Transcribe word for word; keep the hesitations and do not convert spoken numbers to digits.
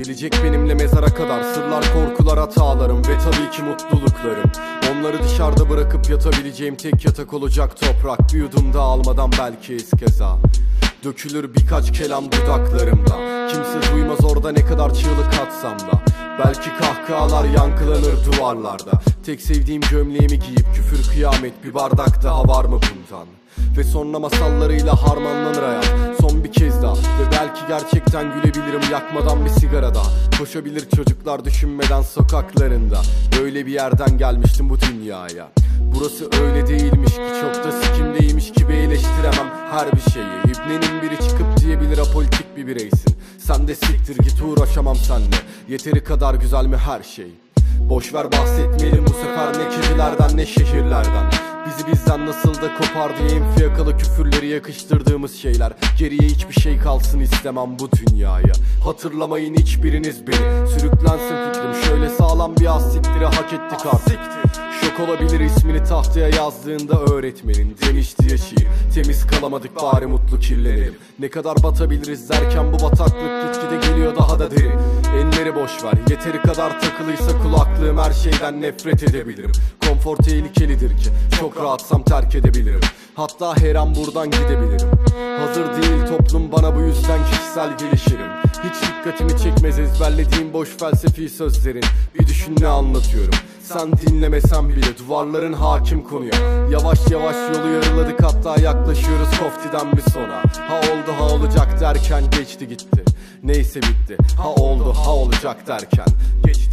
Gelecek benimle mezara kadar, sırlar, korkular, hatalarım ve tabii ki mutluluklarım. Onları dışarıda bırakıp yatabileceğim tek yatak olacak toprak. Bir yudum da almadan belki eskeza dökülür birkaç kelam dudaklarımda. Kimse duymaz orada ne kadar çığlık atsam da. Belki kahkahalar yankılanır duvarlarda. Tek sevdiğim gömleğimi giyip küfür kıyamet, bir bardak daha var mı bundan? Ve sonra masallarıyla harmanlanır hayat son bir kez daha. Ve belki gerçekten gülebilirim yakmadan bir sigarada. Koşabilir çocuklar düşünmeden sokaklarında. Öyle bir yerden gelmiştim bu dünyaya. Burası öyle değilmiş ki, çok da sikimdeymiş gibi eleştiremem her bir şeyi. İbnenin biri çıkıp diyebilir apolitik bir bireysin. Sen de siktir git, uğraşamam seninle. Yeteri kadar güzel mi her şey? Boşver bahsetmeyelim bu sefer ne kedilerden ne şehirlerden. Bizi bizden nasıl da kopar diye en fiyakalı küfürleri yakıştırdığımız şeyler. Geriye hiçbir şey kalsın istemem bu dünyaya. Hatırlamayın hiçbiriniz beni. Sürüklensin fikrim şöyle sağlam bir az siktiri hak ettik artık. Şok olabilir ismini tahtaya yazdığında öğretmenin. Demişti ya şiir, temiz kalamadık bari mutlu kirlenelim. Ne kadar batabiliriz derken bu bataklık gitgide geliyor daha da derin. Enleri boşver, yeteri kadar takılıysa kulaklığım, her şeyden nefret edebilirim. Konfor tehlikelidir ki çok rahatsam terk edebilirim. Hatta her an buradan gidebilirim. Hazır değil toplum bana, bu yüzden kişisel gelişirim. Hiç dikkatimi çekmez ezberlediğim boş felsefi sözlerin. Bir düşün ne anlatıyorum. Sen dinlemesen bile duvarların hakim konuya. Yavaş yavaş yolu yarıladık, hatta yaklaşıyoruz koftiden bir sona. Ha oldu ha olacak derken geçti gitti. Neyse bitti. Ha oldu ha olacak derken geçti.